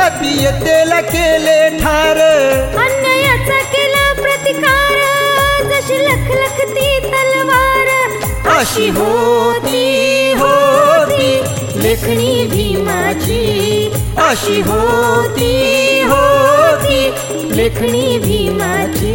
जातीयतेला केले ठार, अन्यायाचा केला प्रतिकार, जशी लखलखती तलवार, अशी होती होती लेखणी भीमाची, अशी होती होती लेखणी भीमाची.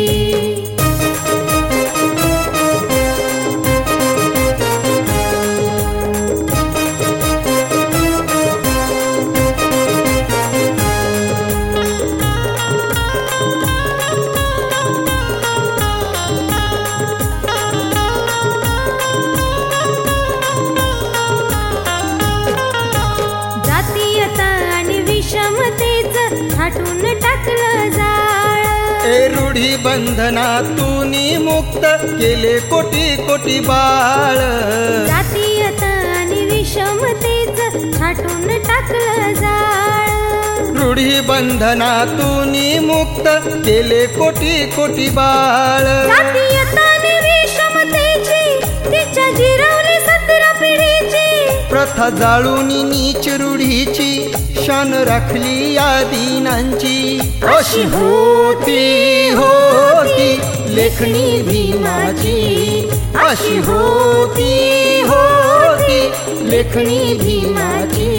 फाटून टाकलं जाळ, ए रूढी बंधनातून मुक्त केले कोटी कोटी बाळ, जातीयता आणि विषमतेच फाटून टाकलं जाळ, रूढी बंधनातून मुक्त केले कोटी कोटी बाळ, जातीयता आणि विषमतेची तिच्या जिरवली 17 पिढीची, प्रथा जाळून नीच रूढीची शान राखली या दीनांची, अशी होती होती लेखणी भीमाची, अशी होती होती लेखणी भीमाची.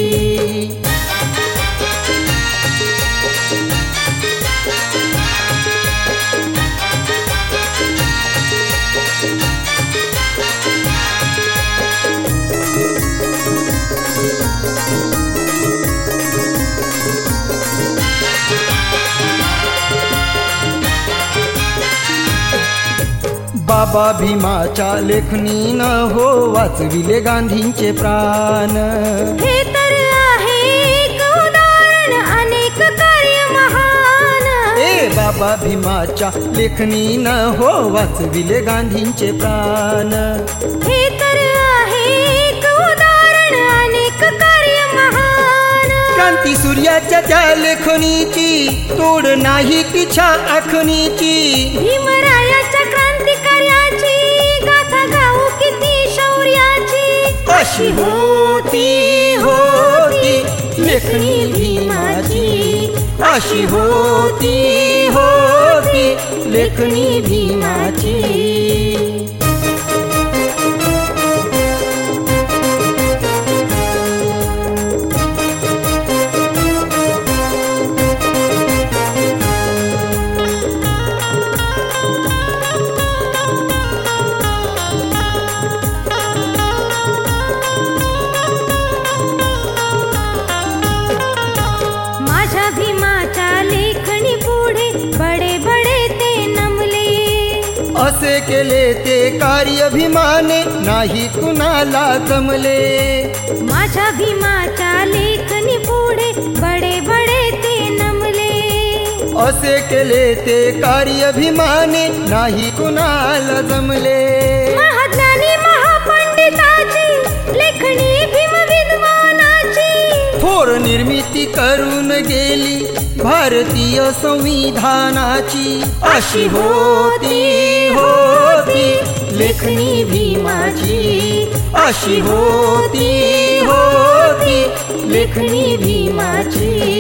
बाबा भीमाच्या लेखनीन हो वाचविले गांधींचे प्राण, हे तर आहे एक उदाहरण अनेक कार्य महान, ए बाबा भीमाच्या लेखनीन हो वाचविले गांधींचे प्राण, हे तर आहे एक उदाहरण अनेक कार्य महान, क्रांती सूर्याच्या त्या लेखनीची तोड नाही तिच्या आखणीची, भीमरायाच्या क्रांतिकार्याची गाथा गाऊ किती शौर्याची, अशी होती होती लेखणी भीमाची, अशी होती होती लेखणी भीमाची. असे केले ते कार्य भीमाने नाही कुणाला जमले, माझ्या भीमाच्या लेखनी पुढे बडे बडे ते नमले, असे केले ते कार्य भीमाने नाही कुणाला जमले, महाज्ञानी महापंडिताची लेखणी भीम विद्वानाची, थोर निर्मिती करून गेली भारतीय संविधानाची, अशी होती होती लेखणी भीमाची, अशी होती होती लेखणी भीमाची.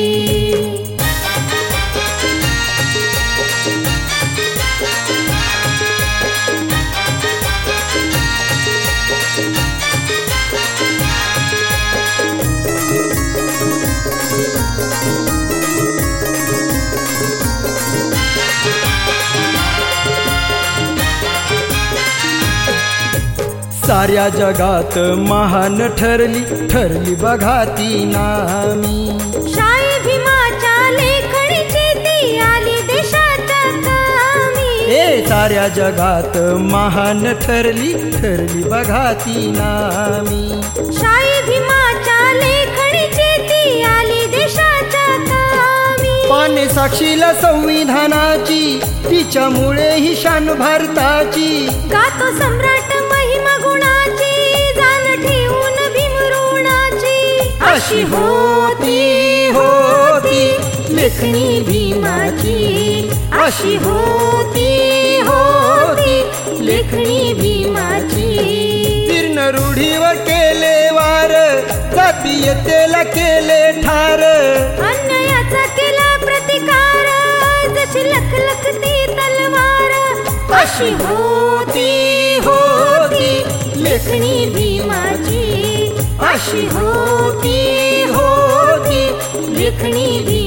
साऱ्या जगात महान ठरली ठरली बघा ती नामी, शाही भीमाच्या लेखणीची ती आली देशाच्या कामी, ए साऱ्या जगात महान ठरली ठरली बघा ती नामी, शाही भीमाच्या लेखणीची ती आली देशाच्या कामी, पाने साक्षीला संविधानाची तिच्यामुळे ही शान भारताची, गातो सम्राट महिमा गुणाची जाण ठेवून भीमऋणाची, अशी होती होती लेखणी भीमाची, अशी होती होती लेखणी भीमाची. जीर्ण रूढीवर केले वार, जातीयतेला केले ठार. अन्यायाचा केला प्रतिकार, जशी लखलखती तलवार. अशी होती लेखणी भीमाची, अशी होती लेखणी भीमाची.